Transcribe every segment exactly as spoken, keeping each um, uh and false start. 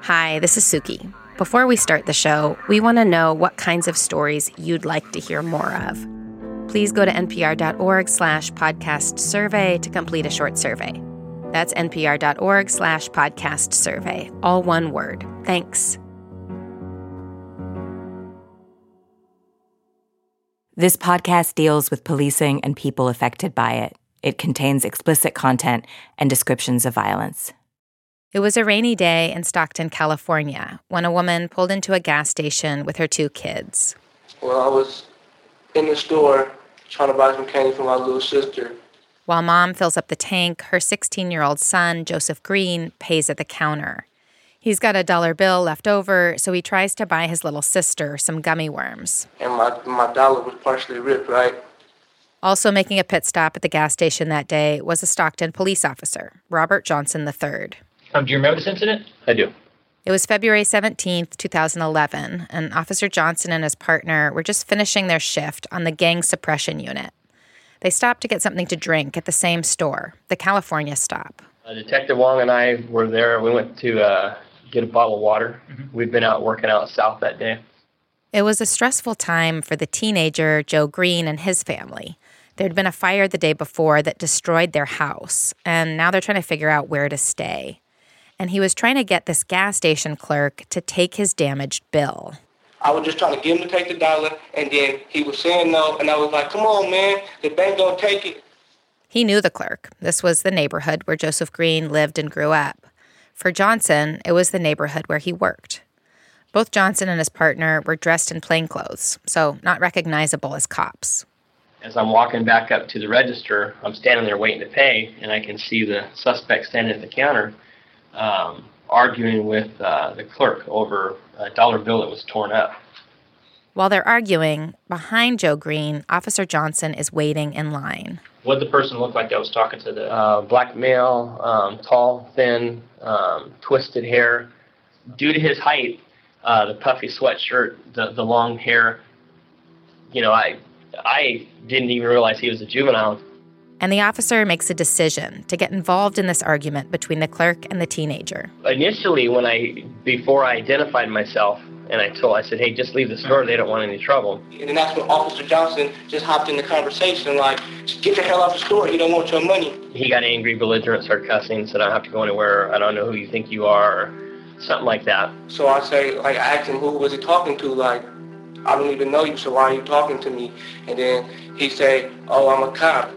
Hi, this is Suki. Before we start the show, we want to know what kinds of stories you'd like to hear more of. Please go to npr.org slash podcast survey to complete a short survey. That's npr.org slash podcast survey, all one word. Thanks. This podcast deals with policing and people affected by it. It contains explicit content and descriptions of violence. It was a rainy day in Stockton, California, when a woman pulled into a gas station with her two kids. Well, I was in the store trying to buy some candy for my little sister. While mom fills up the tank, her sixteen-year-old son, Joseph Green, pays at the counter. He's got a dollar bill left over, so he tries to buy his little sister some gummy worms. And my, my dollar was partially ripped, right? Also making a pit stop at the gas station that day was a Stockton police officer, Robert Johnson the third. Um, do you remember this incident? I do. It was February seventeenth, twenty eleven, and Officer Johnson and his partner were just finishing their shift on the gang suppression unit. They stopped to get something to drink at the same store, the California Stop. Uh, Detective Wong and I were there. We went to uh, get a bottle of water. Mm-hmm. We'd been out working out south that day. It was a stressful time for the teenager, Joe Green, and his family. There'd been a fire the day before that destroyed their house, and now they're trying to figure out where to stay. And he was trying to get this gas station clerk to take his damaged bill. I was just trying to get him to take the dollar, and then he was saying no, and I was like, come on, man, the bank don't take it. He knew the clerk. This was the neighborhood where Joseph Green lived and grew up. For Johnson, it was the neighborhood where he worked. Both Johnson and his partner were dressed in plainclothes, so not recognizable as cops. As I'm walking back up to the register, I'm standing there waiting to pay, and I can see the suspect standing at the counter, Um, arguing with uh, the clerk over a dollar bill that was torn up. While they're arguing, behind Joe Green, Officer Johnson is waiting in line. What did the person look like that was talking to the uh, black male, um, tall, thin, um, twisted hair? Due to his height, uh, the puffy sweatshirt, the, the long hair, you know, I I didn't even realize he was a juvenile. And the officer makes a decision to get involved in this argument between the clerk and the teenager. Initially, when I, before I identified myself, and I told, I said, hey, just leave the store, they don't want any trouble. And then that's when Officer Johnson just hopped in the conversation, like, just get the hell out the store, he don't want your money. He got angry, belligerent, started cussing, said, I don't have to go anywhere, I don't know who you think you are, or something like that. So I say, like, I asked him, who was he talking to, like, I don't even know you, so why are you talking to me? And then he said, oh, I'm a cop.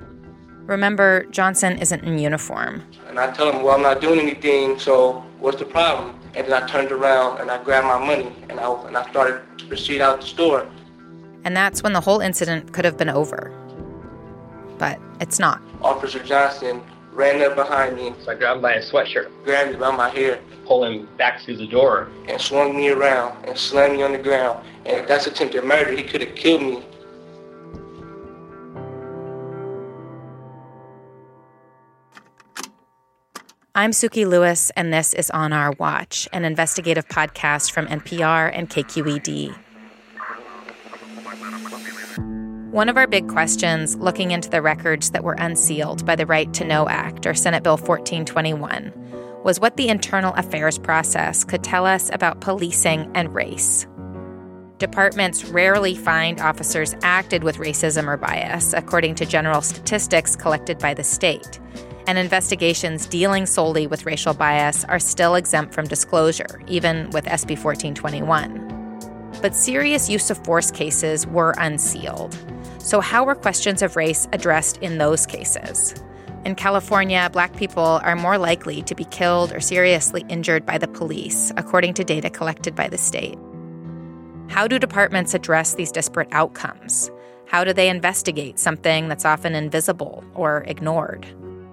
Remember, Johnson isn't in uniform. And I tell him, well, I'm not doing anything, so what's the problem? And then I turned around and I grabbed my money and I, and I started to proceed out the store. And that's when the whole incident could have been over. But it's not. Officer Johnson ran up behind me. So I grabbed him by his sweatshirt. Grabbed me by my hair. Pulled him back through the door. And swung me around and slammed me on the ground. And if that's attempted murder, he could have killed me. I'm Suki Lewis, and this is On Our Watch, an investigative podcast from N P R and K Q E D. One of our big questions, looking into the records that were unsealed by the Right to Know Act, or Senate Bill fourteen twenty-one, was what the internal affairs process could tell us about policing and race. Departments rarely find officers acted with racism or bias, according to general statistics collected by the state. And investigations dealing solely with racial bias are still exempt from disclosure, even with S B fourteen twenty-one. But serious use of force cases were unsealed. So how were questions of race addressed in those cases? In California, Black people are more likely to be killed or seriously injured by the police, according to data collected by the state. How do departments address these disparate outcomes? How do they investigate something that's often invisible or ignored?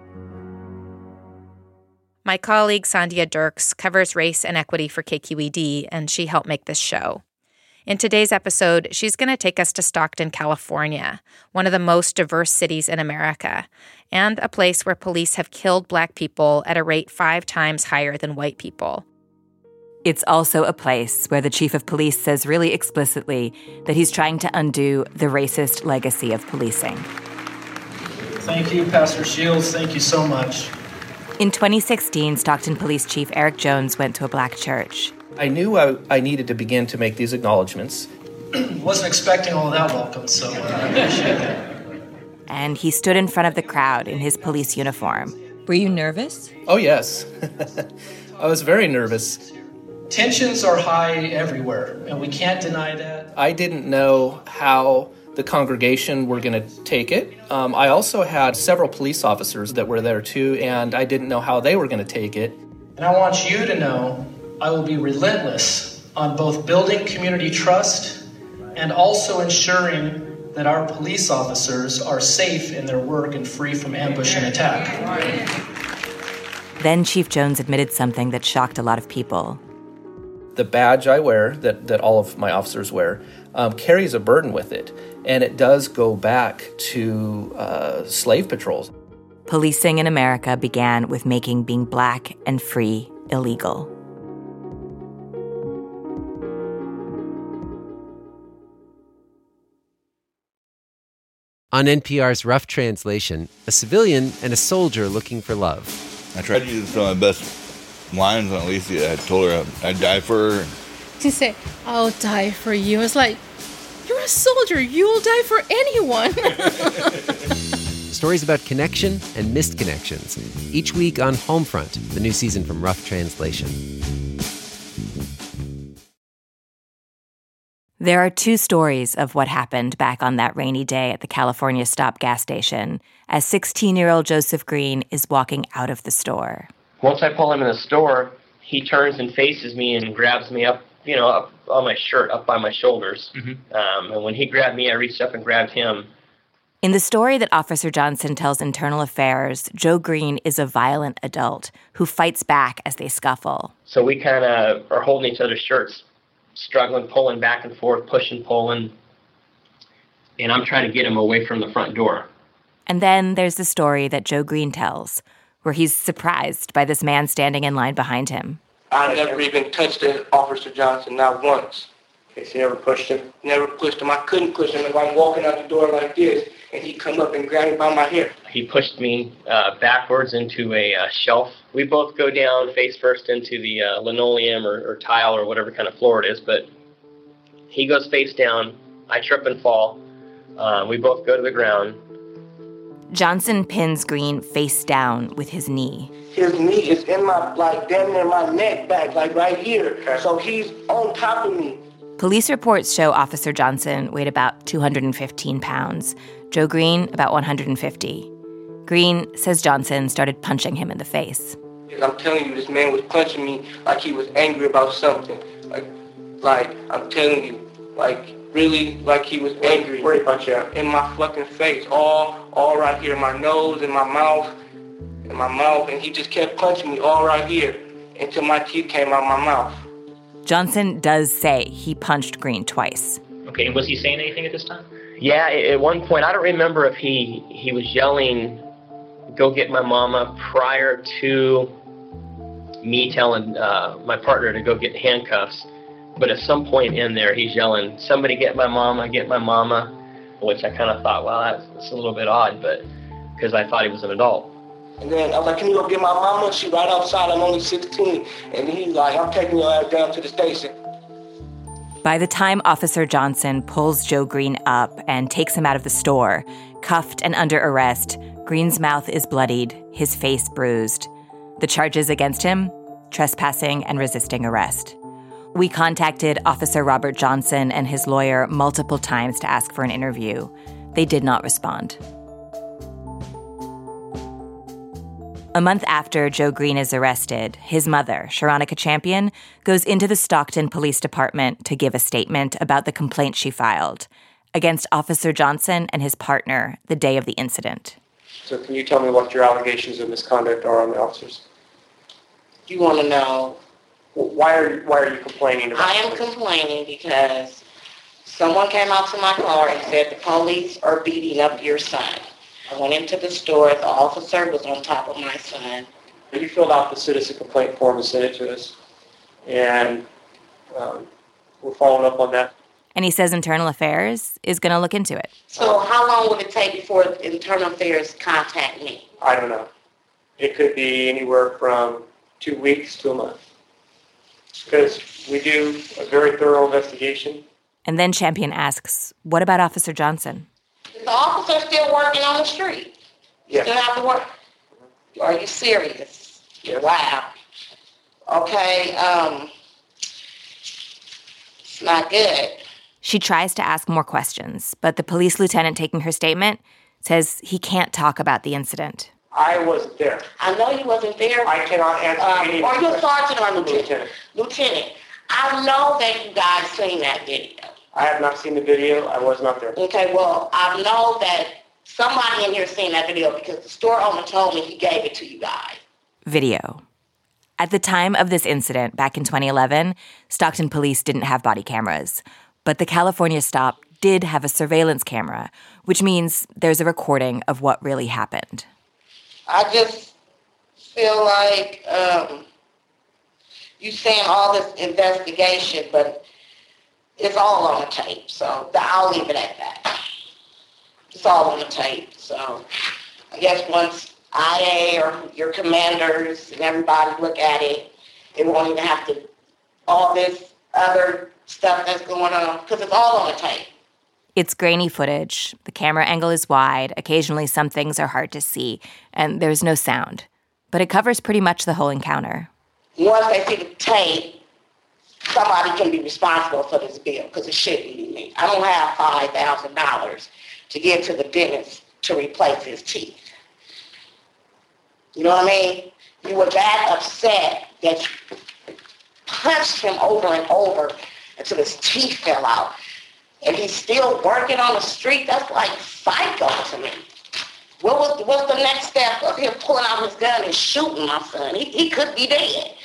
My colleague Sandhya Dirks covers race and equity for K Q E D, and she helped make this show. In today's episode, she's going to take us to Stockton, California, one of the most diverse cities in America, and a place where police have killed Black people at a rate five times higher than white people. It's also a place where the chief of police says really explicitly that he's trying to undo the racist legacy of policing. Thank you, Pastor Shields. Thank you so much. In twenty sixteen, Stockton Police Chief Eric Jones went to a black church. I knew I, I needed to begin to make these acknowledgments. Wasn't expecting all that welcome, so uh, I appreciate it. And he stood in front of the crowd in his police uniform. Were you nervous? Oh, yes. I was very nervous. Tensions are high everywhere, and we can't deny that. I didn't know how the congregation were going to take it. Um, I also had several police officers that were there too, and I didn't know how they were going to take it. And I want you to know I will be relentless on both building community trust and also ensuring that our police officers are safe in their work and free from ambush and attack. Then Chief Jones admitted something that shocked a lot of people. The badge I wear, that, that all of my officers wear, um, carries a burden with it, and it does go back to uh, slave patrols. Policing in America began with making being black and free illegal. On N P R's Rough Translation, a civilian and a soldier looking for love. I tried to use some of my best lines on Alicia. I told her I'd die for her. She said, I'll die for you. It's like, you're a soldier. You'll die for anyone. Stories about connection and missed connections. Each week on Homefront, the new season from Rough Translation. There are two stories of what happened back on that rainy day at the California Stop gas station as sixteen-year-old Joseph Green is walking out of the store. Once I pull him in the store, he turns and faces me and grabs me up, you know, up on my shirt, up by my shoulders. Mm-hmm. Um, and when he grabbed me, I reached up and grabbed him. In the story that Officer Johnson tells Internal Affairs, Joe Green is a violent adult who fights back as they scuffle. So we kind of are holding each other's shirts, struggling, pulling back and forth, pushing, pulling. And I'm trying to get him away from the front door. And then there's the story that Joe Green tells, where he's surprised by this man standing in line behind him. I never even touched Officer Johnson, not once. Okay, so you never pushed him? Never pushed him. I couldn't push him. If I'm walking out the door like this, and he come up and grab me by my hair. He pushed me uh, backwards into a uh, shelf. We both go down face first into the uh, linoleum or, or tile or whatever kind of floor it is, but he goes face down. I trip and fall. Uh, we both go to the ground. Johnson pins Green face down with his knee. His knee is in my, like, damn near my neck back, like right here. Okay. So he's on top of me. Police reports show Officer Johnson weighed about two hundred fifteen pounds. Joe Green, about one hundred fifty. Green says Johnson started punching him in the face. I'm telling you, this man was punching me like he was angry about something. Like, like I'm telling you, like, really, like he was angry. Where did he punch you at? In my fucking face, all, all right here, my nose, in my mouth, in my mouth, and he just kept punching me all right here until my teeth came out my mouth. Johnson does say he punched Green twice. Okay, was he saying anything at this time? Yeah, at one point, I don't remember if he, he was yelling, go get my mama, prior to me telling uh, my partner to go get handcuffs. But at some point in there, he's yelling, somebody get my mama, get my mama, which I kind of thought, well, that's, that's a little bit odd, but because I thought he was an adult. And then I was like, can you go get my mama? She right outside, I'm only sixteen. And he's like, I'm taking your ass down to the station. By the time Officer Johnson pulls Joe Green up and takes him out of the store, cuffed and under arrest, Green's mouth is bloodied, his face bruised. The charges against him? Trespassing and resisting arrest. We contacted Officer Robert Johnson and his lawyer multiple times to ask for an interview. They did not respond. A month after Joe Green is arrested, his mother, Sharonica Champion, goes into the Stockton Police Department to give a statement about the complaint she filed against Officer Johnson and his partner the day of the incident. So can you tell me what your allegations of misconduct are on the officers? You want to know? Why are, why are you complaining about I am this? complaining because someone came out to my car and said the police are beating up your son. I went into the store. The officer was on top of my son. You filled out the citizen complaint form and sent it to us, and um, we're following up on that. And he says Internal Affairs is going to look into it. So how long would it take before Internal Affairs contact me? I don't know. It could be anywhere from two weeks to a month. Because we do a very thorough investigation. And then Champion asks, what about Officer Johnson? The officer's still working on the street. Yes. Still have to work. Are you serious? Yes. Wow. Okay, um, it's not good. She tries to ask more questions, but the police lieutenant taking her statement says he can't talk about the incident. I wasn't there. I know you wasn't there. I cannot answer um, any Are you a sergeant or a lieutenant? Lieutenant. Lieutenant, I know that you guys seen that video. I have not seen the video. I was not there. Okay, well, I know that somebody in here seen that video because the store owner told me he gave it to you guys. Video. At the time of this incident, back in twenty eleven, Stockton police didn't have body cameras. But the California stop did have a surveillance camera, which means there's a recording of what really happened. I just feel like um, you saying all this investigation, but it's all on the tape. So I'll leave it at that. It's all on the tape. So I guess once I A or your commanders and everybody look at it, it won't even have to, all this other stuff that's going on, because it's all on the tape. It's grainy footage. The camera angle is wide. Occasionally, some things are hard to see, and there's no sound. But it covers pretty much the whole encounter. Once they see the tape, somebody can be responsible for this bill, because it shouldn't be me. I don't have five thousand dollars to give to the dentist to replace his teeth. You know what I mean? You were that upset that you punched him over and over until his teeth fell out. And he's still working on the street. That's like psycho to me. What was what's the next step of him pulling out his gun and shooting my son? He, he could be dead.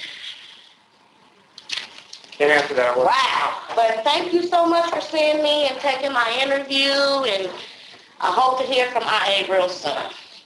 Can't answer that one. Wow. But thank you so much for seeing me and taking my interview. And I hope to hear from I A real soon.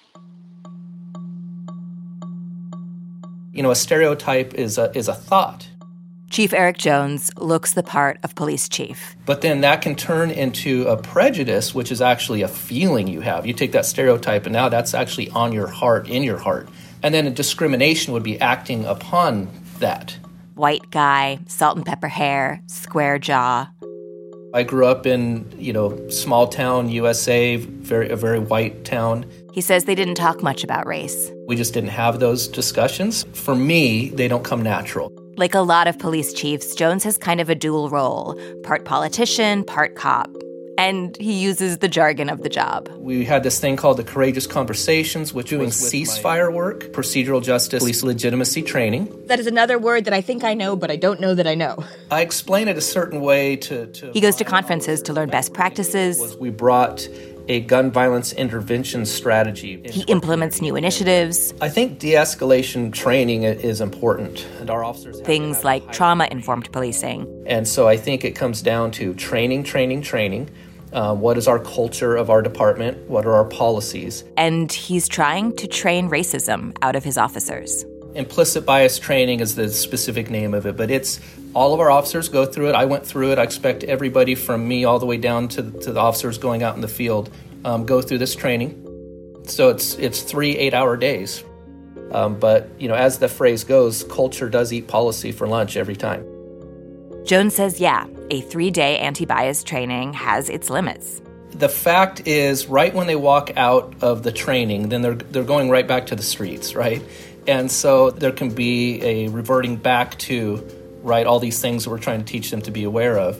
You know, a stereotype is a, is a thought. Chief Eric Jones looks the part of police chief. But then that can turn into a prejudice, which is actually a feeling you have. You take that stereotype, and now that's actually on your heart, in your heart. And then a discrimination would be acting upon that. White guy, salt and pepper hair, square jaw. I grew up in, you know, small town U S A, very a very white town. He says they didn't talk much about race. We just didn't have those discussions. For me, they don't come natural. Like a lot of police chiefs, Jones has kind of a dual role, part politician, part cop. And he uses the jargon of the job. We had this thing called the Courageous Conversations, which was ceasefire my... work, procedural justice, police legitimacy training. That is another word that I think I know, but I don't know that I know. I explain it a certain way to... to he goes to conferences to learn best practices. We brought a gun violence intervention strategy. He implements new initiatives. I think de-escalation training is important. And our officers things like trauma-informed policing. And so I think it comes down to training, training, training. Uh, what is our culture of our department? What are our policies? And he's trying to train racism out of his officers. Implicit bias training is the specific name of it, but it's all of our officers go through it. I went through it. I expect everybody from me all the way down to, to the officers going out in the field um, go through this training. So it's it's three eight-hour days. Um, but, you know, as the phrase goes, culture does eat policy for lunch every time. Jones says, yeah, a three-day anti-bias training has its limits. The fact is, right when they walk out of the training, then they're they're going right back to the streets, right? And so there can be a reverting back to, right, all these things that we're trying to teach them to be aware of.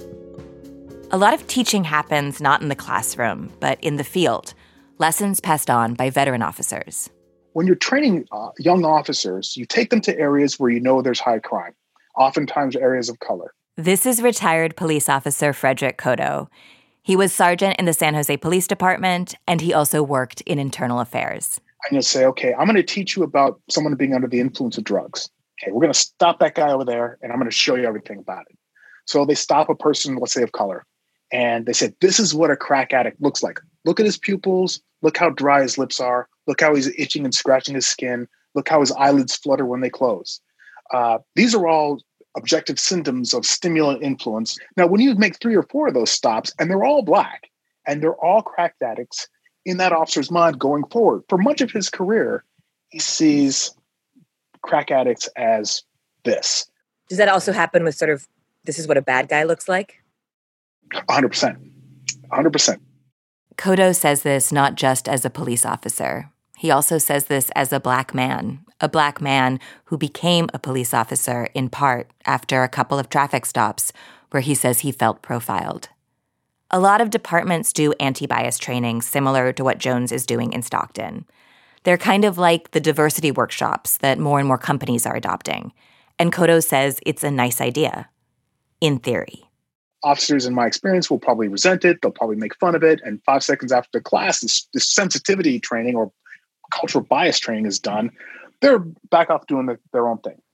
A lot of teaching happens not in the classroom, but in the field. Lessons passed on by veteran officers. When you're training uh, young officers, you take them to areas where you know there's high crime, oftentimes areas of color. This is retired police officer Frederick Cotto. He was sergeant in the San Jose Police Department, and he also worked in internal affairs. And you'll say, okay, I'm going to teach you about someone being under the influence of drugs. Okay, we're going to stop that guy over there, and I'm going to show you everything about it. So they stop a person, let's say, of color, and they said, this is what a crack addict looks like. Look at his pupils. Look how dry his lips are. Look how he's itching and scratching his skin. Look how his eyelids flutter when they close. Uh, these are all objective symptoms of stimulant influence. Now, when you make three or four of those stops, and they're all black, and they're all crack addicts, in that officer's mind going forward for much of his career, he sees crack addicts as this. Does that also happen with sort of, this is what a bad guy looks like? one hundred percent. one hundred percent. Cotto says this not just as a police officer. He also says this as a black man, a black man who became a police officer in part after a couple of traffic stops where he says he felt profiled. A lot of departments do anti-bias training similar to what Jones is doing in Stockton. They're kind of like the diversity workshops that more and more companies are adopting. And Cotto says it's a nice idea, in theory. Officers, in my experience, will probably resent it. They'll probably make fun of it. And five seconds after class, this, this sensitivity training or cultural bias training is done, they're back off doing the, their own thing.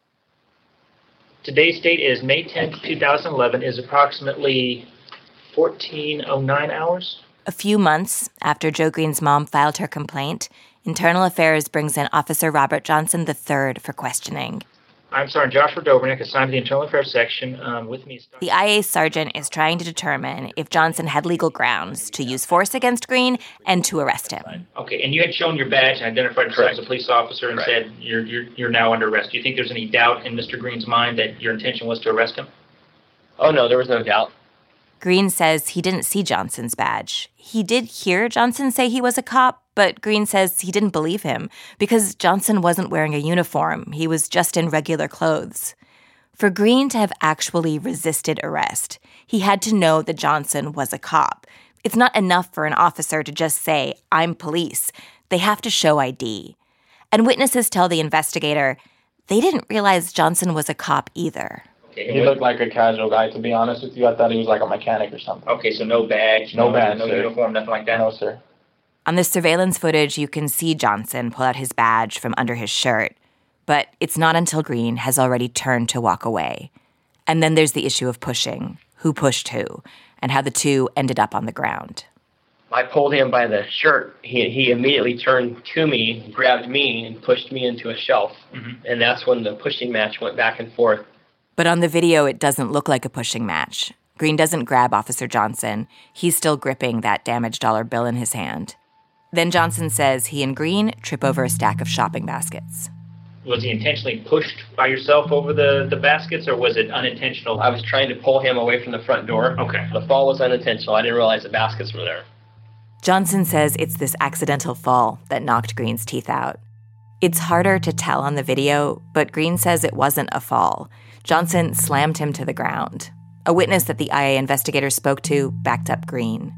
Today's date is May tenth, twenty eleven, is approximately fourteen oh nine hours. A few months after Joe Green's mom filed her complaint, Internal Affairs brings in Officer Robert Johnson the third for questioning. I'm Sergeant Joshua Dobrnick, assigned to the Internal Affairs section. Um, with me is The I A sergeant is trying to determine if Johnson had legal grounds to use force against Green and to arrest him. Okay, and you had shown your badge and identified yourself as a police officer and Correct. said you're, you're you're now under arrest. Do you think there's any doubt in Mister Green's mind that your intention was to arrest him? Oh, no, there was no doubt. Green says he didn't see Johnson's badge. He did hear Johnson say he was a cop, but Green says he didn't believe him because Johnson wasn't wearing a uniform. He was just in regular clothes. For Green to have actually resisted arrest, he had to know that Johnson was a cop. It's not enough for an officer to just say, I'm police. They have to show I D. And witnesses tell the investigator they didn't realize Johnson was a cop either. Okay, He looked like a casual guy, to be honest with you. I thought he was like a mechanic or something. Okay, so no badge, No badge, no sir. uniform, nothing like that? No, sir. On the surveillance footage, you can see Johnson pull out his badge from under his shirt. But it's not until Green has already turned to walk away. And then there's the issue of pushing, who pushed who, and how the two ended up on the ground. I pulled him by the shirt. He he immediately turned to me, grabbed me, and pushed me into a shelf. Mm-hmm. And that's when the pushing match went back and forth. But on the video, it doesn't look like a pushing match. Green doesn't grab Officer Johnson. He's still gripping that damaged dollar bill in his hand. Then Johnson says he and Green trip over a stack of shopping baskets. Was he intentionally pushed by yourself over the, the baskets, or was it unintentional? I was trying to pull him away from the front door. Okay. The fall was unintentional. I didn't realize the baskets were there. Johnson says it's this accidental fall that knocked Green's teeth out. It's harder to tell on the video, but Green says it wasn't a fall. Johnson slammed him to the ground. A witness that the I A investigator spoke to backed up Green.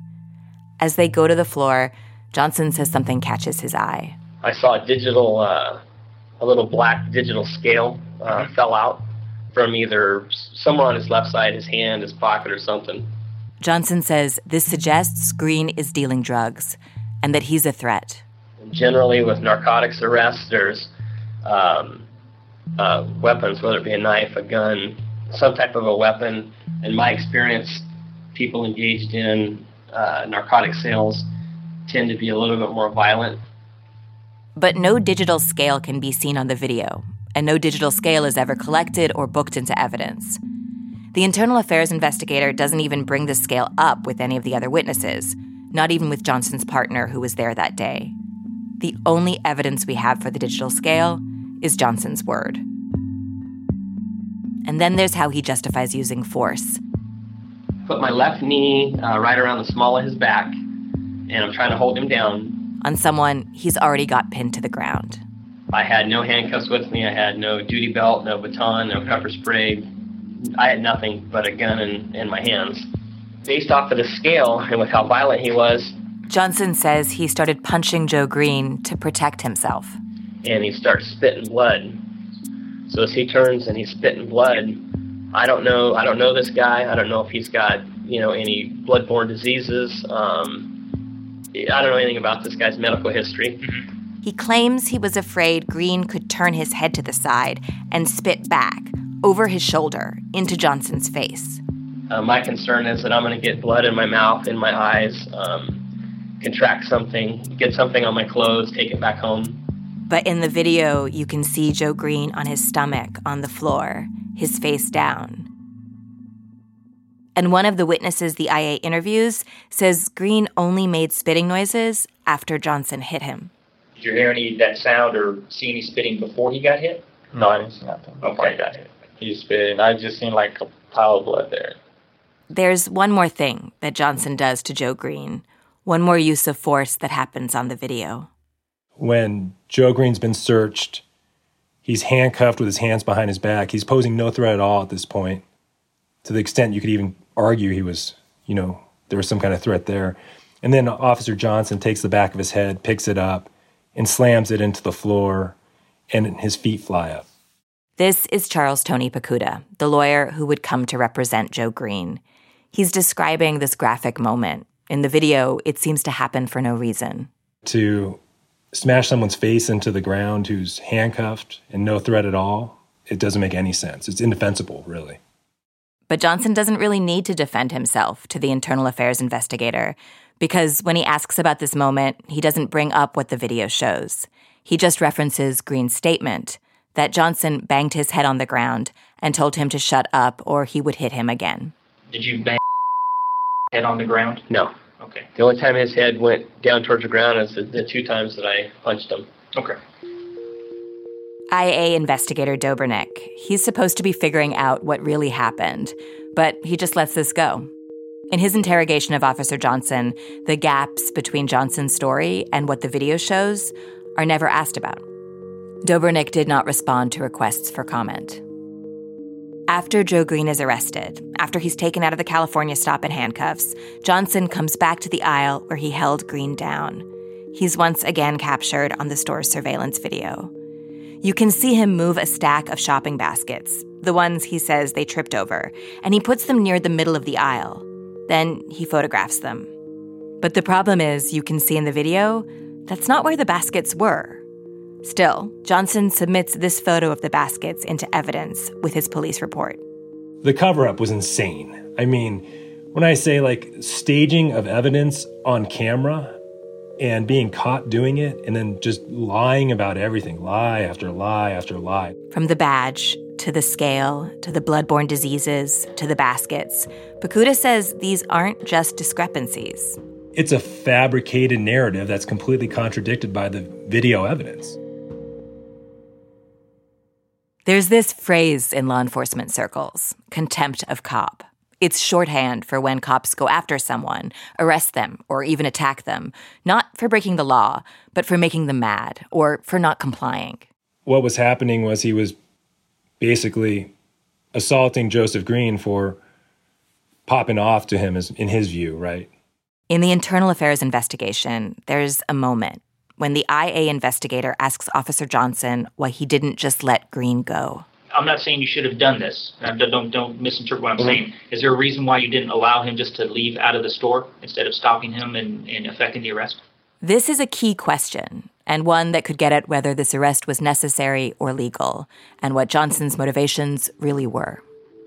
As they go to the floor, Johnson says something catches his eye. I saw a digital, uh, a little black digital scale uh, fell out from either somewhere on his left side, his hand, his pocket, or something. Johnson says this suggests Green is dealing drugs and that he's a threat. Generally, with narcotics arrests, there's um, uh, weapons, whether it be a knife, a gun, some type of a weapon. In my experience, people engaged in uh, narcotic sales tend to be a little bit more violent. But no digital scale can be seen on the video, and no digital scale is ever collected or booked into evidence. The Internal Affairs investigator doesn't even bring the scale up with any of the other witnesses, not even with Johnson's partner who was there that day. The only evidence we have for the digital scale is Johnson's word. And then there's how he justifies using force. Put my left knee uh, right around the small of his back, and I'm trying to hold him down. On someone he's already got pinned to the ground. I had no handcuffs with me. I had no duty belt, no baton, no pepper spray. I had nothing but a gun in, in my hands. Based off of the scale and with how violent he was, Johnson says he started punching Joe Green to protect himself. And he starts spitting blood. So as he turns and he's spitting blood, I don't know. I don't know this guy. I don't know if he's got, you know, any bloodborne diseases. Um, I don't know anything about this guy's medical history. Mm-hmm. He claims he was afraid Green could turn his head to the side and spit back over his shoulder into Johnson's face. Uh, my concern is that I'm going to get blood in my mouth, in my eyes, um, contract something, get something on my clothes, take it back home. But in the video, you can see Joe Green on his stomach on the floor, his face down. And one of the witnesses the I A interviews says Green only made spitting noises after Johnson hit him. Did you hear any of that sound or see any spitting before he got hit? No, I didn't see nothing before Okay. I got hit. He spit. I just seen like a pile of blood there. There's one more thing that Johnson does to Joe Green, one more use of force that happens on the video. When Joe Green's been searched, he's handcuffed with his hands behind his back. He's posing no threat at all at this point, to the extent you could even argue he was, you know, there was some kind of threat there. And then Officer Johnson takes the back of his head, picks it up, and slams it into the floor, and his feet fly up. This is Charles Tony Pacuda, the lawyer who would come to represent Joe Green. He's describing this graphic moment. In the video, it seems to happen for no reason. To smash someone's face into the ground who's handcuffed and no threat at all, it doesn't make any sense. It's indefensible, really. But Johnson doesn't really need to defend himself to the internal affairs investigator, because when he asks about this moment, he doesn't bring up what the video shows. He just references Green's statement that Johnson banged his head on the ground and told him to shut up or he would hit him again. Did you bang head on the ground? No. Okay. The only time his head went down towards the ground is the, the two times that I punched him. Okay. I A investigator Dobrnik. He's supposed to be figuring out what really happened, but he just lets this go. In his interrogation of Officer Johnson, the gaps between Johnson's story and what the video shows are never asked about. Dobrnik did not respond to requests for comment. After Joe Green is arrested, after he's taken out of the California stop in handcuffs, Johnson comes back to the aisle where he held Green down. He's once again captured on the store's surveillance video. You can see him move a stack of shopping baskets, the ones he says they tripped over, and he puts them near the middle of the aisle. Then he photographs them. But the problem is, you can see in the video, that's not where the baskets were. Still, Johnson submits this photo of the baskets into evidence with his police report. The cover-up was insane. I mean, when I say, like, staging of evidence on camera and being caught doing it and then just lying about everything, lie after lie after lie. From the badge, to the scale, to the bloodborne diseases, to the baskets, Pacuda says these aren't just discrepancies. It's a fabricated narrative that's completely contradicted by the video evidence. There's this phrase in law enforcement circles, contempt of cop. It's shorthand for when cops go after someone, arrest them, or even attack them, not for breaking the law, but for making them mad, or for not complying. What was happening was he was basically assaulting Joseph Green for popping off to him, as, in his view, right? In the internal affairs investigation, there's a moment when the I A investigator asks Officer Johnson why he didn't just let Green go. I'm not saying you should have done this. Don't, don't, don't misinterpret what I'm mm-hmm. saying. Is there a reason why you didn't allow him just to leave out of the store instead of stopping him and, and effecting the arrest? This is a key question, and one that could get at whether this arrest was necessary or legal, and what Johnson's motivations really were.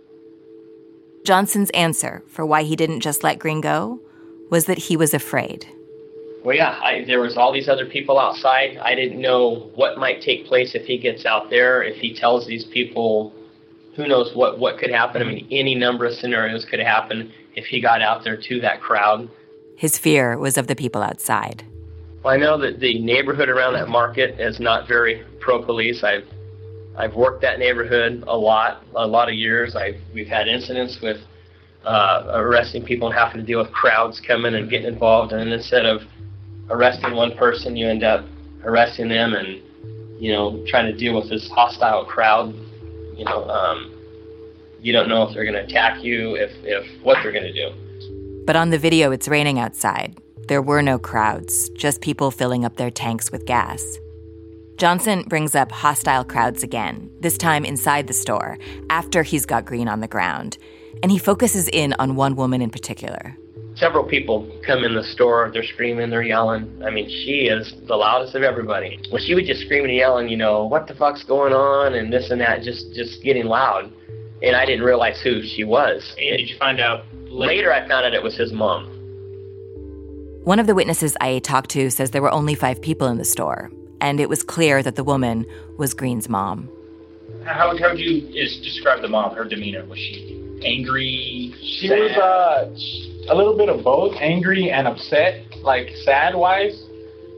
Johnson's answer for why he didn't just let Green go was that he was afraid. Well, yeah, I, there was all these other people outside. I didn't know what might take place if he gets out there, if he tells these people, who knows what, what could happen. I mean, any number of scenarios could happen if he got out there to that crowd. His fear was of the people outside. Well, I know that the neighborhood around that market is not very pro-police. I've I've worked that neighborhood a lot, a lot of years. I've we've had incidents with uh, arresting people and having to deal with crowds coming and getting involved. And instead of arresting one person, you end up arresting them and, you know, trying to deal with this hostile crowd. You know, um, you don't know if they're going to attack you, if, if what they're going to do. But on the video, it's raining outside. There were no crowds, just people filling up their tanks with gas. Johnson brings up hostile crowds again, this time inside the store, after he's got Green on the ground. And he focuses in on one woman in particular. Several people come in the store, they're screaming, they're yelling. I mean, she is the loudest of everybody. Well, she was just screaming and yelling, you know, what the fuck's going on, and this and that, just, just getting loud. And I didn't realize who she was. And did you find out later? Later I found out it was his mom. One of the witnesses I talked to says there were only five people in the store, and it was clear that the woman was Green's mom. How, how would you is, describe the mom, her demeanor? Was she angry, She sad? was uh, a little bit of both, angry and upset, like sad-wise.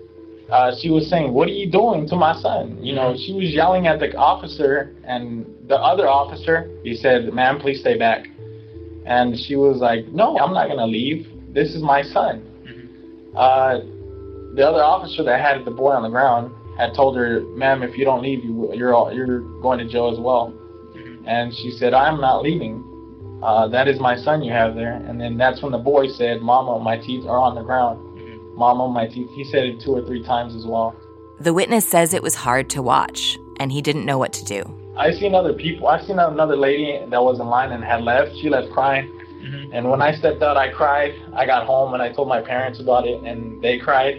uh, she was saying, "What are you doing to my son?" You know, she was yelling at the officer, and the other officer, he said, "Ma'am, please stay back." And she was like, "No, I'm not gonna leave. This is my son." Mm-hmm. Uh, the other officer that had the boy on the ground had told her, "Ma'am, if you don't leave, you, you're all, you're going to jail as well." Mm-hmm. And she said, "I'm not leaving. Uh, that is my son you have there." And then that's when the boy said, "Mama, my teeth are on the ground. Mm-hmm. Mama, my teeth." He said it two or three times as well. The witness says it was hard to watch, and he didn't know what to do. I seen other people. I seen another lady that was in line and had left. She left crying. Mm-hmm. And when I stepped out, I cried. I got home and I told my parents about it, and they cried.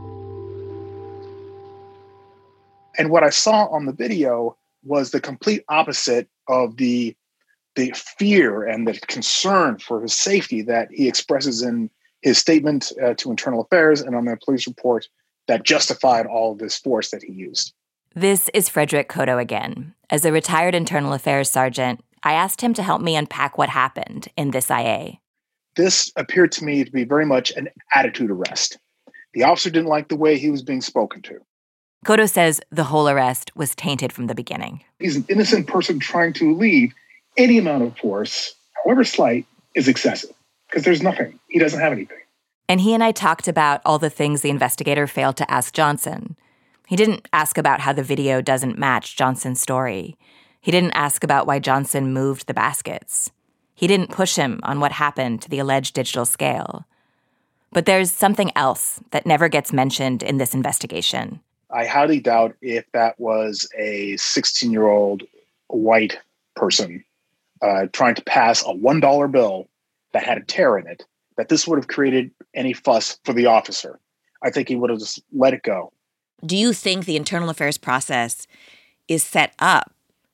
And what I saw on the video was the complete opposite of the the fear and the concern for his safety that he expresses in his statement uh, to Internal Affairs and on the police report that justified all of this force that he used. This is Frederick Cotto again. As a retired Internal Affairs sergeant, I asked him to help me unpack what happened in this I A. This appeared to me to be very much an attitude arrest. The officer didn't like the way he was being spoken to. Cotto says the whole arrest was tainted from the beginning. He's an innocent person trying to leave. Any amount of force, however slight, is excessive because there's nothing. He doesn't have anything. And he and I talked about all the things the investigator failed to ask Johnson. He didn't ask about how the video doesn't match Johnson's story. He didn't ask about why Johnson moved the baskets. He didn't push him on what happened to the alleged digital scale. But there's something else that never gets mentioned in this investigation. I highly doubt if that was a sixteen-year-old white person uh, trying to pass a one dollar bill that had a tear in it, that this would have created any fuss for the officer. I think he would have just let it go. Do you think the internal affairs process is set up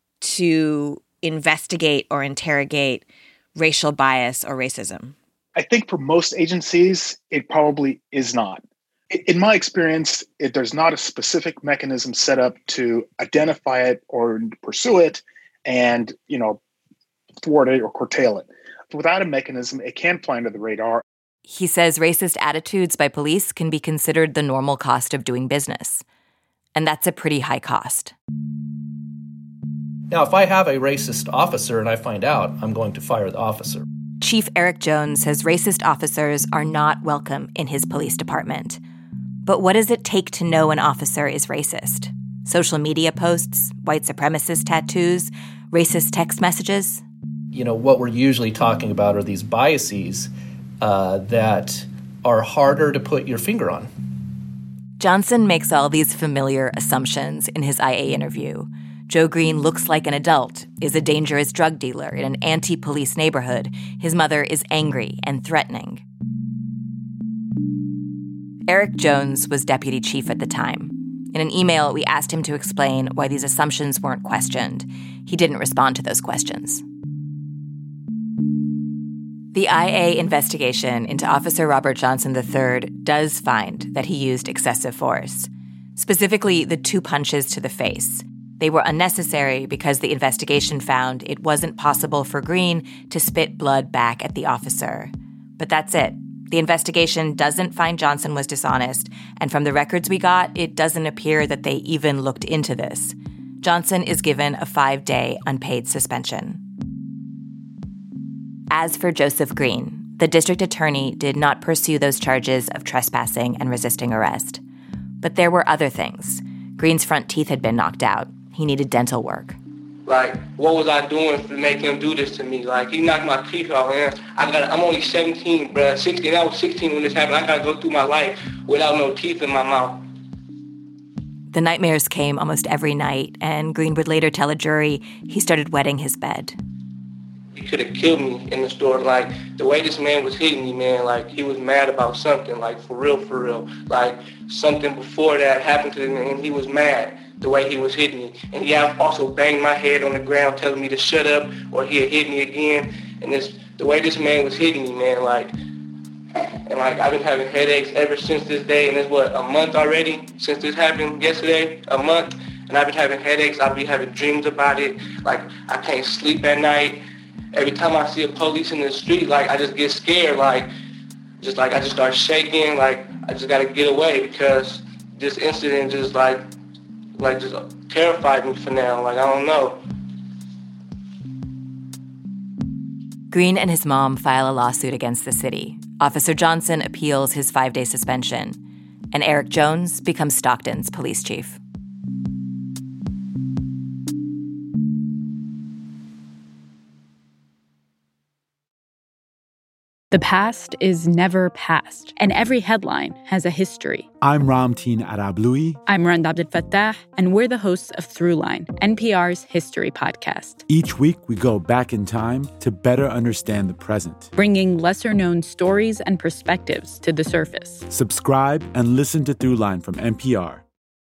to investigate or interrogate racial bias or racism? I think for most agencies, it probably is not. In my experience, it, there's not a specific mechanism set up to identify it or pursue it and, you know, thwart it or curtail it. Without a mechanism, it can fly under the radar. He says racist attitudes by police can be considered the normal cost of doing business. And that's a pretty high cost. Now, if I have a racist officer and I find out, I'm going to fire the officer. Chief Eric Jones says racist officers are not welcome in his police department. But what does it take to know an officer is racist? Social media posts, white supremacist tattoos, racist text messages? You know, what we're usually talking about are these biases uh, that are harder to put your finger on. Johnson makes all these familiar assumptions in his I A interview. Joe Green looks like an adult, is a dangerous drug dealer in an anti-police neighborhood. His mother is angry and threatening. Eric Jones was deputy chief at the time. In an email, we asked him to explain why these assumptions weren't questioned. He didn't respond to those questions. The I A investigation into Officer Robert Johnson the third does find that he used excessive force, specifically the two punches to the face. They were unnecessary because the investigation found it wasn't possible for Green to spit blood back at the officer. But that's it. The investigation doesn't find Johnson was dishonest, and from the records we got, it doesn't appear that they even looked into this. Johnson is given a five-day unpaid suspension. As for Joseph Green, the district attorney did not pursue those charges of trespassing and resisting arrest. But there were other things. Green's front teeth had been knocked out. He needed dental work. Like, what was I doing to make him do this to me? Like, he knocked my teeth out, man. I got, I'm only seventeen, bruh. sixteen. I was sixteen when this happened. I gotta go through my life without no teeth in my mouth. The nightmares came almost every night, and Green would later tell a jury he started wetting his bed. He could have killed me in the store. Like, the way this man was hitting me, man, like, he was mad about something, like, for real, for real. Like, something before that happened to him, and he was mad the way he was hitting me. And he also banged my head on the ground telling me to shut up, or he'd hit me again. And this, the way this man was hitting me, man, like, and, like, I've been having headaches ever since this day, and it's, what, a month already since this happened yesterday? A month? And I've been having headaches. I've been having dreams about it. Like, I can't sleep at night. Every time I see a police in the street, like, I just get scared, like, just like I just start shaking, like, I just got to get away because this incident just like, like just terrified me for now. Like, I don't know. Green and his mom file a lawsuit against the city. Officer Johnson appeals his five-day suspension, and Eric Jones becomes Stockton's police chief. The past is never past, and every headline has a history. I'm Ramteen Arablouei. I'm Rand Abdel Fattah, and we're the hosts of Throughline, N P R's history podcast. Each week, we go back in time to better understand the present, bringing lesser-known stories and perspectives to the surface. Subscribe and listen to Throughline from N P R.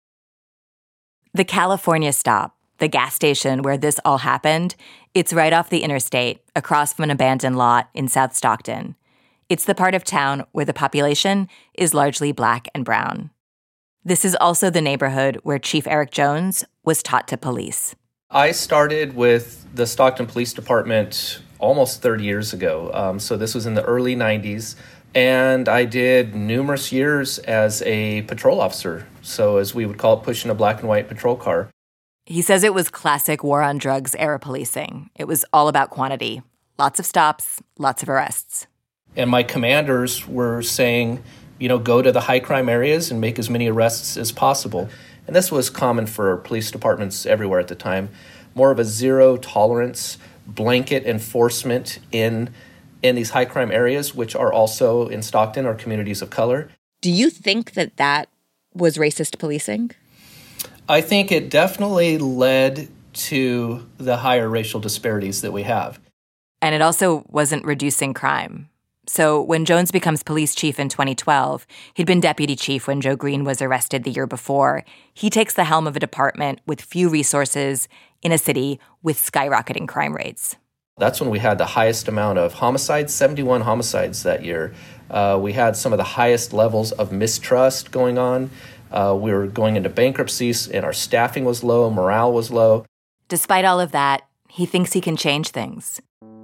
The California Stop, the gas station where this all happened, it's right off the interstate, across from an abandoned lot in South Stockton. It's the part of town where the population is largely black and brown. This is also the neighborhood where Chief Eric Jones was taught to police. I started with the Stockton Police Department almost thirty years ago. Um, so this was in the early nineties. And I did numerous years as a patrol officer. So as we would call it, pushing a black and white patrol car. He says it was classic war on drugs era policing. It was all about quantity. Lots of stops, lots of arrests. And my commanders were saying, you know, go to the high crime areas and make as many arrests as possible. And this was common for police departments everywhere at the time. More of a zero tolerance blanket enforcement in in these high crime areas, which are also in Stockton, are communities of color. Do you think that that was racist policing? I think it definitely led to the higher racial disparities that we have. And it also wasn't reducing crime. So when Jones becomes police chief in twenty twelve, he'd been deputy chief when Joe Green was arrested the year before. He takes the helm of a department with few resources in a city with skyrocketing crime rates. That's when we had the highest amount of homicides, seventy-one homicides that year. Uh, we had some of the highest levels of mistrust going on. Uh, we were going into bankruptcies, and our staffing was low, morale was low. Despite all of that, he thinks he can change things.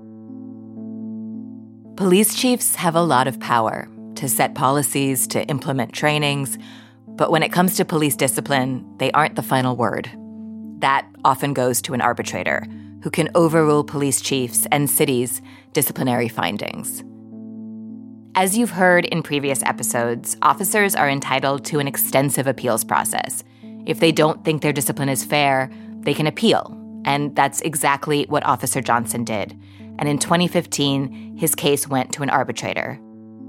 Police chiefs have a lot of power to set policies, to implement trainings, but when it comes to police discipline, they aren't the final word. That often goes to an arbitrator who can overrule police chiefs and cities' disciplinary findings. As you've heard in previous episodes, officers are entitled to an extensive appeals process. If they don't think their discipline is fair, they can appeal. And that's exactly what Officer Johnson did. And in twenty fifteen, his case went to an arbitrator.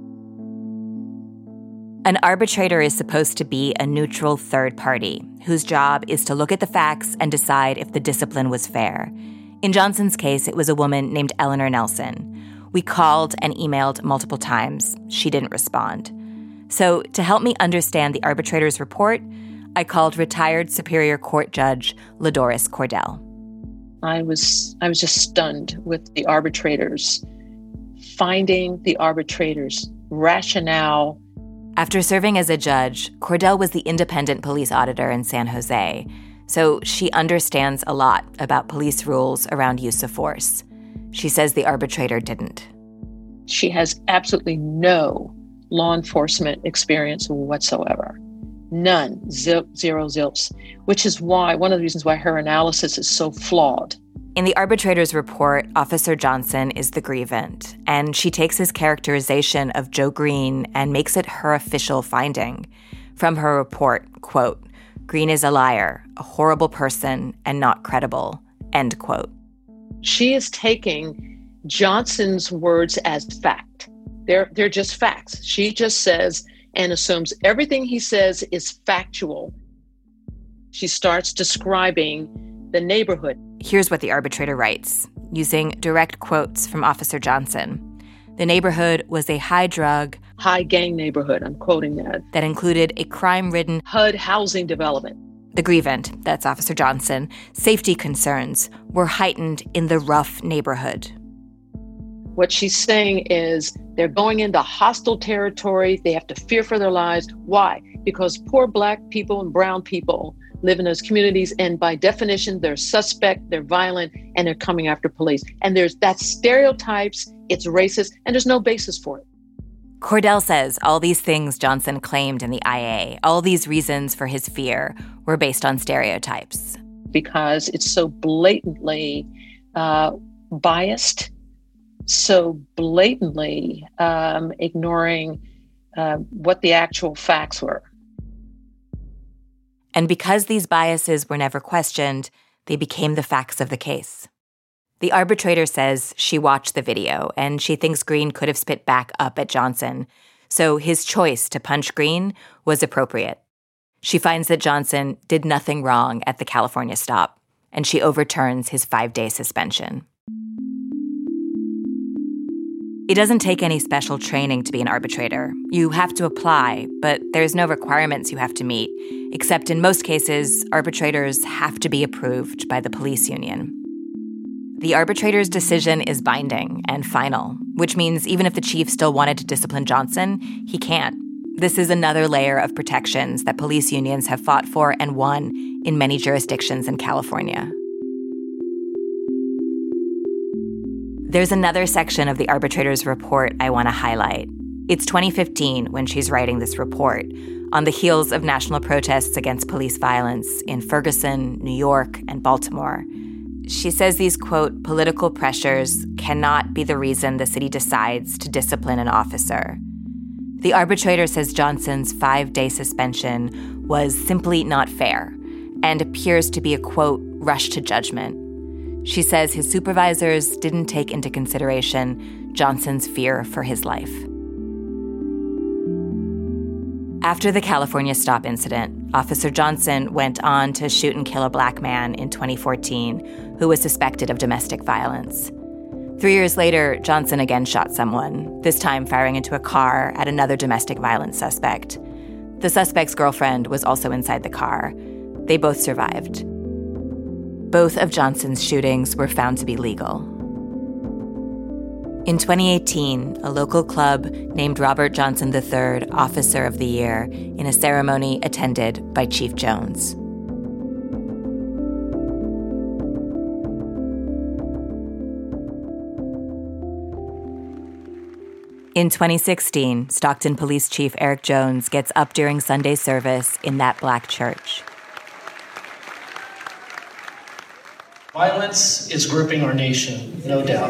An arbitrator is supposed to be a neutral third party whose job is to look at the facts and decide if the discipline was fair. In Johnson's case, it was a woman named Eleanor Nelson. We called and emailed multiple times. She didn't respond. So to help me understand the arbitrator's report, I called retired Superior Court Judge LaDoris Cordell. I was I was just stunned with the arbitrators, finding the arbitrators' rationale. After serving as a judge, Cordell was the independent police auditor in San Jose, so she understands a lot about police rules around use of force. She says the arbitrator didn't. She has absolutely no law enforcement experience whatsoever. None. Zip, zero zilps. Which is why, one of the reasons why her analysis is so flawed. In the arbitrator's report, Officer Johnson is the grievant, and she takes his characterization of Joe Green and makes it her official finding. From her report, quote, "Green is a liar, a horrible person, and not credible," end quote. She is taking Johnson's words as fact. They're, they're just facts. She just says and assumes everything he says is factual. She starts describing the neighborhood. Here's what the arbitrator writes, using direct quotes from Officer Johnson. The neighborhood was a high drug, high gang neighborhood, I'm quoting that, that included a crime-ridden H U D housing development. The grievant, that's Officer Johnson, safety concerns were heightened in the rough neighborhood. What she's saying is they're going into hostile territory. They have to fear for their lives. Why? Because poor black people and brown people live in those communities, and by definition, they're suspect, they're violent, and they're coming after police. And there's that stereotypes, it's racist, and there's no basis for it. Cordell says all these things Johnson claimed in the I A, all these reasons for his fear, were based on stereotypes. Because it's so blatantly uh, biased, so blatantly um, ignoring uh, what the actual facts were. And because these biases were never questioned, they became the facts of the case. The arbitrator says she watched the video and she thinks Green could have spit back up at Johnson, so his choice to punch Green was appropriate. She finds that Johnson did nothing wrong at the California stop, and she overturns his five-day suspension. It doesn't take any special training to be an arbitrator. You have to apply, but there's no requirements you have to meet, except in most cases, arbitrators have to be approved by the police union. The arbitrator's decision is binding and final, which means even if the chief still wanted to discipline Johnson, he can't. This is another layer of protections that police unions have fought for and won in many jurisdictions in California. There's another section of the arbitrator's report I want to highlight. It's twenty fifteen when she's writing this report, on the heels of national protests against police violence in Ferguson, New York, and Baltimore. She says these, quote, political pressures cannot be the reason the city decides to discipline an officer. The arbitrator says Johnson's five-day suspension was simply not fair and appears to be a, quote, rush to judgment. She says his supervisors didn't take into consideration Johnson's fear for his life. After the California stop incident, Officer Johnson went on to shoot and kill a black man in twenty fourteen who was suspected of domestic violence. Three years later, Johnson again shot someone, this time firing into a car at another domestic violence suspect. The suspect's girlfriend was also inside the car. They both survived. Both of Johnson's shootings were found to be legal. In twenty eighteen, a local club named Robert Johnson the third Officer of the Year in a ceremony attended by Chief Jones. In twenty sixteen, Stockton Police Chief Eric Jones gets up during Sunday service in that black church. Violence is gripping our nation, no doubt.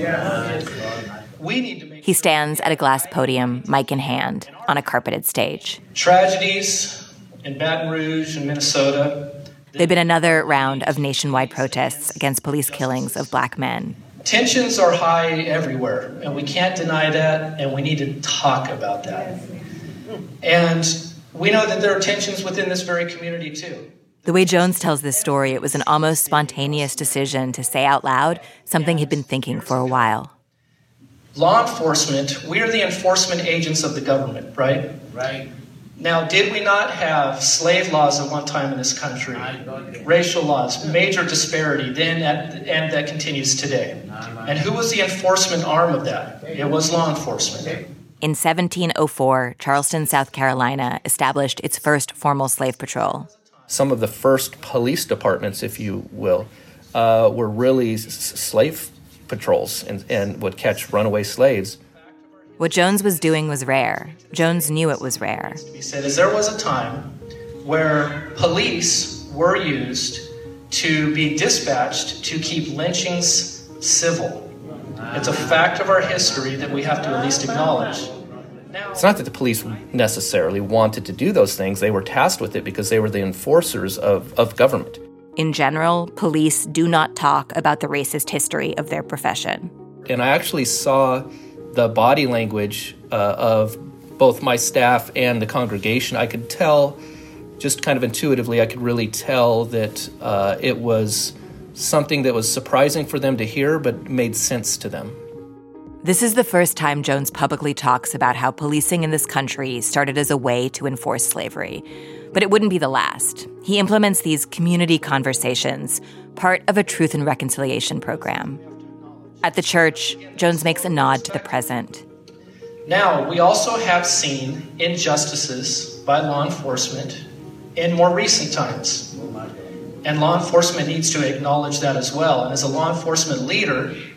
We need to make He stands at a glass podium, mic in hand, on a carpeted stage. Tragedies in Baton Rouge and Minnesota. There'd been another round of nationwide protests against police killings of black men. Tensions are high everywhere, and we can't deny that, and we need to talk about that. And we know that there are tensions within this very community, too. The way Jones tells this story, it was an almost spontaneous decision to say out loud something he'd been thinking for a while. Law enforcement, we are the enforcement agents of the government, right? Right. Now, did we not have slave laws at one time in this country? Racial laws, major disparity then, at, and that continues today. And who was the enforcement arm of that? It was law enforcement. In seventeen oh four, Charleston, South Carolina, established its first formal slave patrol. Some of the first police departments, if you will, uh, were really s- slave patrols and, and would catch runaway slaves. What Jones was doing was rare. Jones knew it was rare. He said, is there was a time where police were used to be dispatched to keep lynchings civil. It's a fact of our history that we have to at least acknowledge. It's not that the police necessarily wanted to do those things. They were tasked with it because they were the enforcers of, of government. In general, police do not talk about the racist history of their profession. And I actually saw the body language uh, of both my staff and the congregation. I could tell, just kind of intuitively, I could really tell that uh, it was something that was surprising for them to hear, but made sense to them. This is the first time Jones publicly talks about how policing in this country started as a way to enforce slavery. But it wouldn't be the last. He implements these community conversations, part of a truth and reconciliation program. At the church, Jones makes a nod to the present. Now, we also have seen injustices by law enforcement in more recent times. And law enforcement needs to acknowledge that as well. And as a law enforcement leader,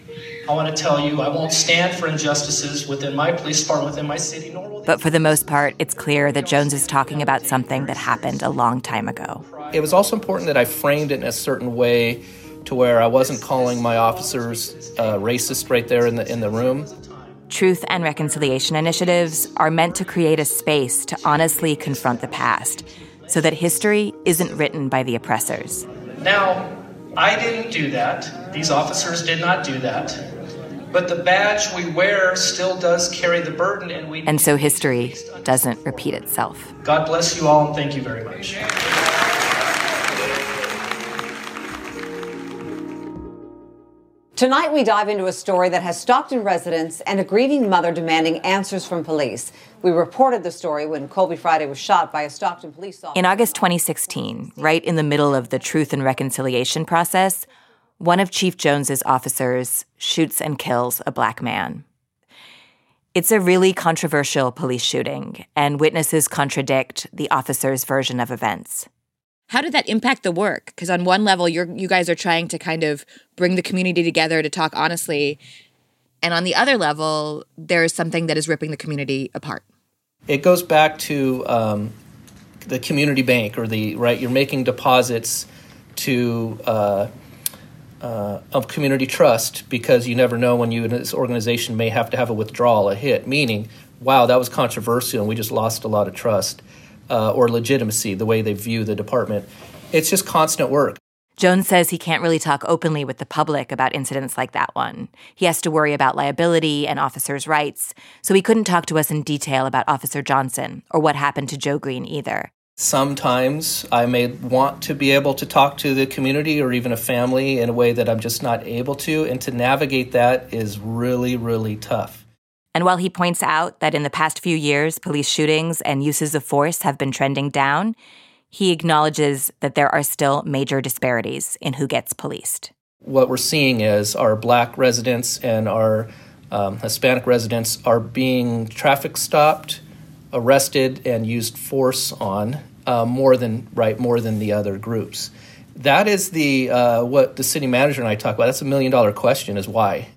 I want to tell you, I won't stand for injustices within my police department, within my city, nor will But for the most part, it's clear that Jones is talking about something that happened a long time ago. It was also important that I framed it in a certain way to where I wasn't calling my officers uh, racist right there in the in the room. Truth and reconciliation initiatives are meant to create a space to honestly confront the past so that history isn't written by the oppressors. Now, I didn't do that. These officers did not do that. But the badge we wear still does carry the burden, and we... And so history doesn't repeat itself. God bless you all, and thank you very much. Tonight, we dive into a story that has Stockton residents and a grieving mother demanding answers from police. We reported the story when Colby Friday was shot by a Stockton police officer. In August twenty sixteen, right in the middle of the truth and reconciliation process, one of Chief Jones's officers shoots and kills a black man. It's a really controversial police shooting, and witnesses contradict the officer's version of events. How did that impact the work? Because on one level, you're you guys are trying to kind of bring the community together to talk honestly. And on the other level, there's something that is ripping the community apart. It goes back to um, the community bank or the, right, you're making deposits to uh, uh, of community trust because you never know when you, this organization may have to have a withdrawal, a hit, meaning, wow, that was controversial and we just lost a lot of trust. Uh, or legitimacy, the way they view the department. It's just constant work. Jones says he can't really talk openly with the public about incidents like that one. He has to worry about liability and officers' rights, so he couldn't talk to us in detail about Officer Johnson or what happened to Joe Green either. Sometimes I may want to be able to talk to the community or even a family in a way that I'm just not able to, and to navigate that is really, really tough. And while he points out that in the past few years, police shootings and uses of force have been trending down, he acknowledges that there are still major disparities in who gets policed. What we're seeing is our black residents and our um, Hispanic residents are being traffic stopped, arrested, and used force on uh, more than right more than the other groups. That is the uh, what the city manager and I talk about. That's a million dollar question: is why.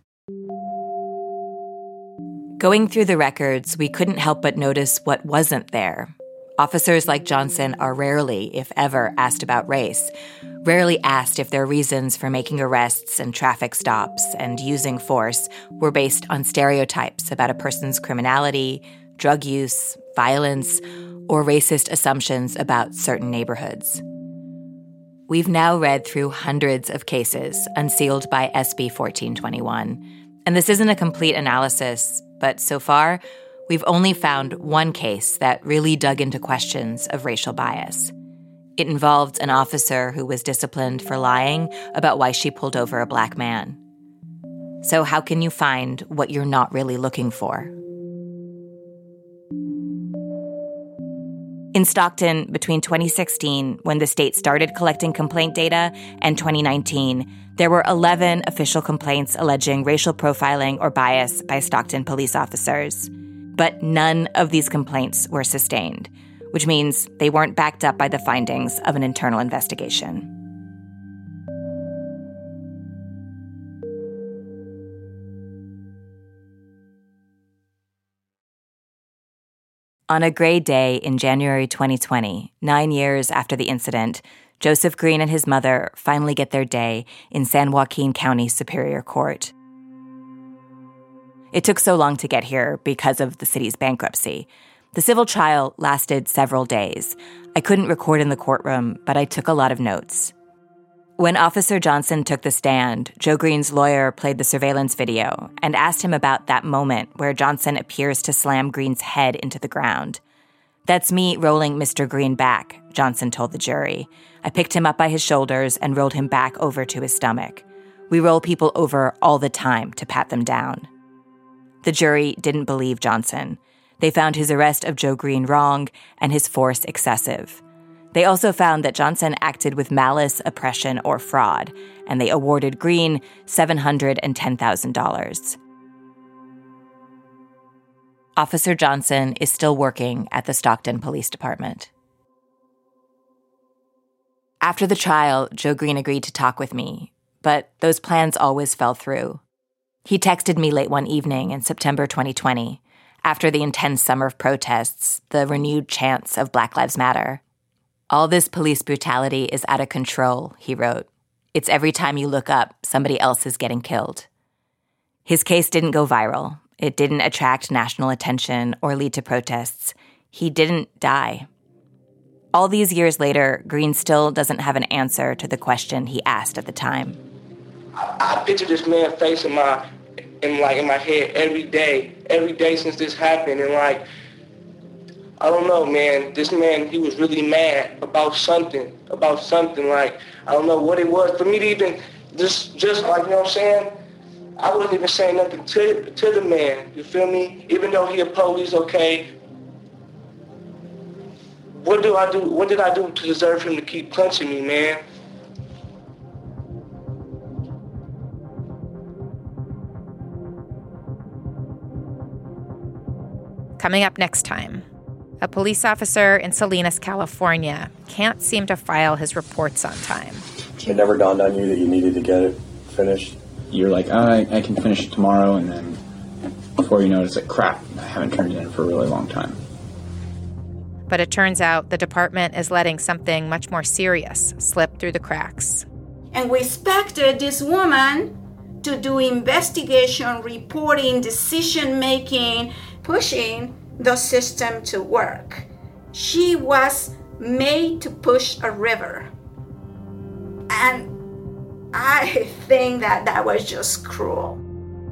Going through the records, we couldn't help but notice what wasn't there. Officers like Johnson are rarely, if ever, asked about race, rarely asked if their reasons for making arrests and traffic stops and using force were based on stereotypes about a person's criminality, drug use, violence, or racist assumptions about certain neighborhoods. We've now read through hundreds of cases unsealed by S B fourteen twenty-one, and this isn't a complete analysis, but so far, we've only found one case that really dug into questions of racial bias. It involved an officer who was disciplined for lying about why she pulled over a black man. So how can you find what you're not really looking for? In Stockton, between twenty sixteen, when the state started collecting complaint data, and twenty nineteen, there were eleven official complaints alleging racial profiling or bias by Stockton police officers. But none of these complaints were sustained, which means they weren't backed up by the findings of an internal investigation. On a gray day in January twenty twenty, nine years after the incident, Joseph Green and his mother finally get their day in San Joaquin County Superior Court. It took so long to get here because of the city's bankruptcy. The civil trial lasted several days. I couldn't record in the courtroom, but I took a lot of notes. When Officer Johnson took the stand, Joe Green's lawyer played the surveillance video and asked him about that moment where Johnson appears to slam Green's head into the ground. "That's me rolling Mister Green back," Johnson told the jury. "I picked him up by his shoulders and rolled him back over to his stomach. We roll people over all the time to pat them down." The jury didn't believe Johnson. They found his arrest of Joe Green wrong and his force excessive. They also found that Johnson acted with malice, oppression, or fraud, and they awarded Green seven hundred ten thousand dollars. Officer Johnson is still working at the Stockton Police Department. After the trial, Joe Green agreed to talk with me, but those plans always fell through. He texted me late one evening in September twenty twenty, after the intense summer of protests, the renewed chants of Black Lives Matter. "All this police brutality is out of control," he wrote. "It's every time you look up, somebody else is getting killed." His case didn't go viral. It didn't attract national attention or lead to protests. He didn't die. All these years later, Greene still doesn't have an answer to the question he asked at the time. I, I picture this man's face in my, in like in my head every day, every day since this happened, and like, I don't know, man. This man, he was really mad about something, about something. Like, I don't know what it was. For me to even just, just like, you know what I'm saying? I wasn't even saying nothing to to the man. You feel me? Even though he a police, okay. What do I do? What did I do to deserve him to keep punching me, man? Coming up next time, a police officer in Salinas, California, can't seem to file his reports on time. It never dawned on you that you needed to get it finished? You're like, oh, I, I can finish it tomorrow, and then before you know it, it's like, crap, I haven't turned it in for a really long time. But it turns out the department is letting something much more serious slip through the cracks. And we expected this woman to do investigation, reporting, decision-making, pushing the system to work. She was made to push a river. And I think that that was just cruel.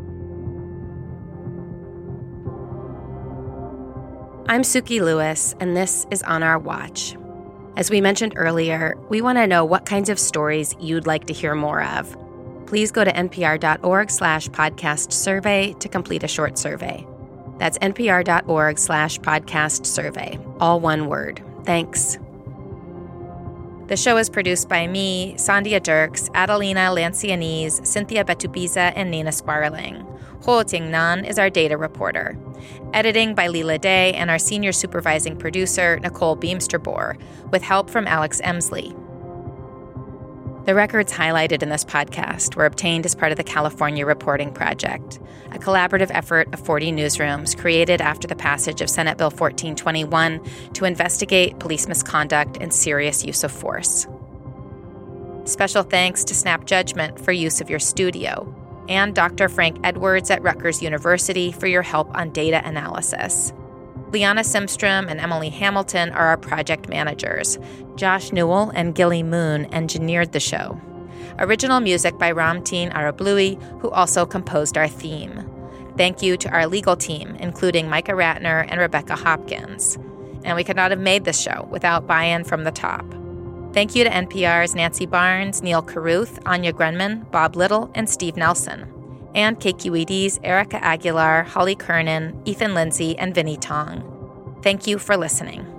I'm Suki Lewis, and this is On Our Watch. As we mentioned earlier, we want to know what kinds of stories you'd like to hear more of. Please go to npr.org slash podcast survey to complete a short survey. That's npr.org slash podcast survey, all one word. Thanks. The show is produced by me, Sandia Dirks, Adelina Lancianese, Cynthia Betubiza, and Nina Sparling. Ho Ting Nan is our data reporter. Editing by Leela Day and our senior supervising producer, Nicole Beamsterboer, with help from Alex Emsley. The records highlighted in this podcast were obtained as part of the California Reporting Project, a collaborative effort of forty newsrooms created after the passage of Senate Bill fourteen twenty-one to investigate police misconduct and serious use of force. Special thanks to Snap Judgment for use of your studio, and Doctor Frank Edwards at Rutgers University for your help on data analysis. Liana Simstrom and Emily Hamilton are our project managers. Josh Newell and Gilly Moon engineered the show. Original music by Ramteen Arablui, who also composed our theme. Thank you to our legal team, including Micah Ratner and Rebecca Hopkins. And we could not have made this show without buy-in from the top. Thank you to N P R's Nancy Barnes, Neil Carruth, Anya Grenman, Bob Little, and Steve Nelson. And K Q E D's Erica Aguilar, Holly Kernan, Ethan Lindsay, and Vinnie Tong. Thank you for listening.